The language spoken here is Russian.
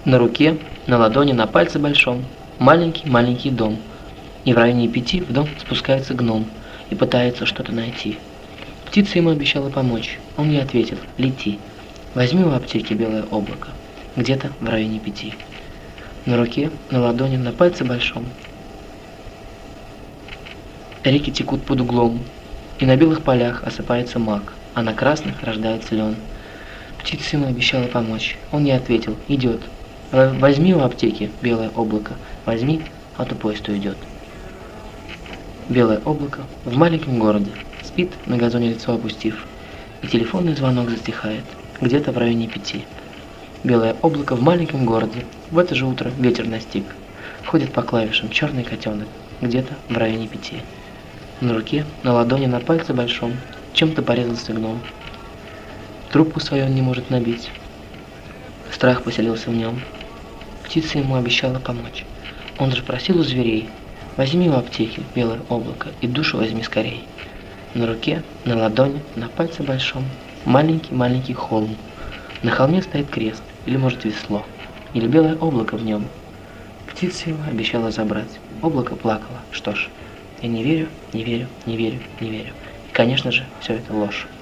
На руке, на ладони, на пальце большом маленький-маленький дом. И в районе 5 в дом спускается гном и пытается что-то найти. Птица ему обещала помочь. Он ей ответил: лети. Возьми у аптеки белое облако. Где-то в районе 5. На руке, на ладони, на пальце большом реки текут под углом, и на белых полях осыпается мак, а на красных рождается лен. Птица ему обещала помочь. Он ей ответил: идет. Возьми у аптеки белое облако. Возьми, а то поезд уйдет. Белое облако в маленьком городе спит, на газоне лицо опустив, и телефонный звонок затихает где-то в районе 5. Белое облако в маленьком городе в это же утро ветер настиг. Ходит по клавишам черный котенок где-то в районе 5. На руке, на ладони, на пальце большом чем-то порезался гном. Трубку свою он не может набить. Страх поселился в нем. Птица ему обещала помочь. Он же просил у зверей: возьми у аптеки белое облако и душу возьми скорей. На руке, на ладони, на пальце большом маленький-маленький холм. На холме стоит крест, или может весло, или белое облако в нем. Птица его обещала забрать. Облако плакало. Что ж, я не верю, не верю, не верю, не верю. И, конечно же, все это ложь.